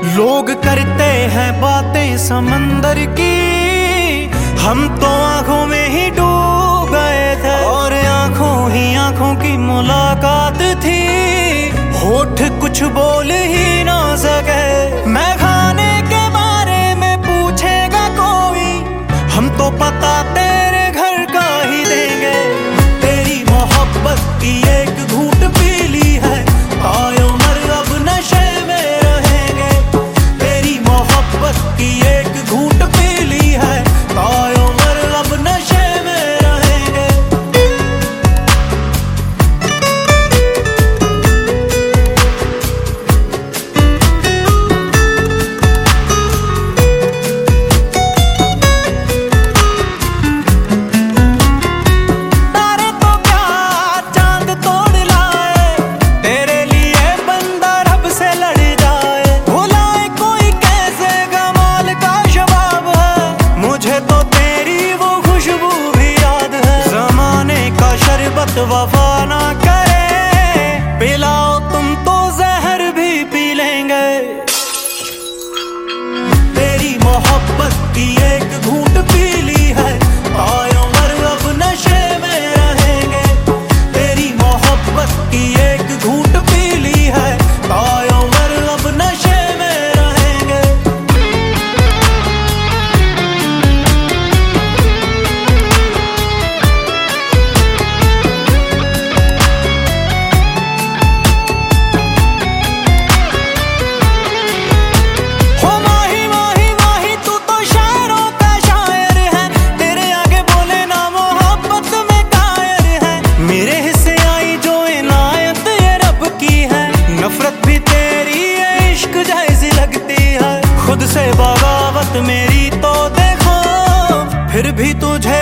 लोग करते हैं बातें समंदर की, हम तो आंखों में ही डूब गए थे। और आंखों ही आंखों की मुलाकात थी, होठ कुछ बोल ही ना सके। मैं खाने के बारे में पूछेगा कोई, हम तो पता तेरे घर का ही देंगे। तेरी मोहब्बत की एक घूंट पी ली है, आयो मर अब नशे में रहेंगे। तेरी मोहब्बत की एक घूंट पी ली है, आयो मर अब नशे में रहेंगे। तारे तो क्या चांद तोड़ लाए, तेरे लिए बंदा रब से लड़ जाए। भुलाए कोई कैसे कमाल का शबाब है, मुझे तो तेरी वो खुशबू भी याद है। जमाने का शरबत वफा ना करे, पिलाओ तुम तो जहर भी पी लेंगे। तेरी मोहब्बत की एक घूंट पी ली है, आयो मर अब नशे में रहेंगे। तेरी मोहब्बत की एक घूंट पी ली है, आयो मर अब नशे में रहेंगे। हो माही माही माही तू तो शायरों का शायर है, तेरे आगे बोले ना मोहब्बत में कायर है। मेरे हिस्से आई जो इनायत ये रब की है, नफरत भी तेरी ये इश्क जैसी लगती है। खुद से बगावत मेरी तो देखो, फिर भी तुझे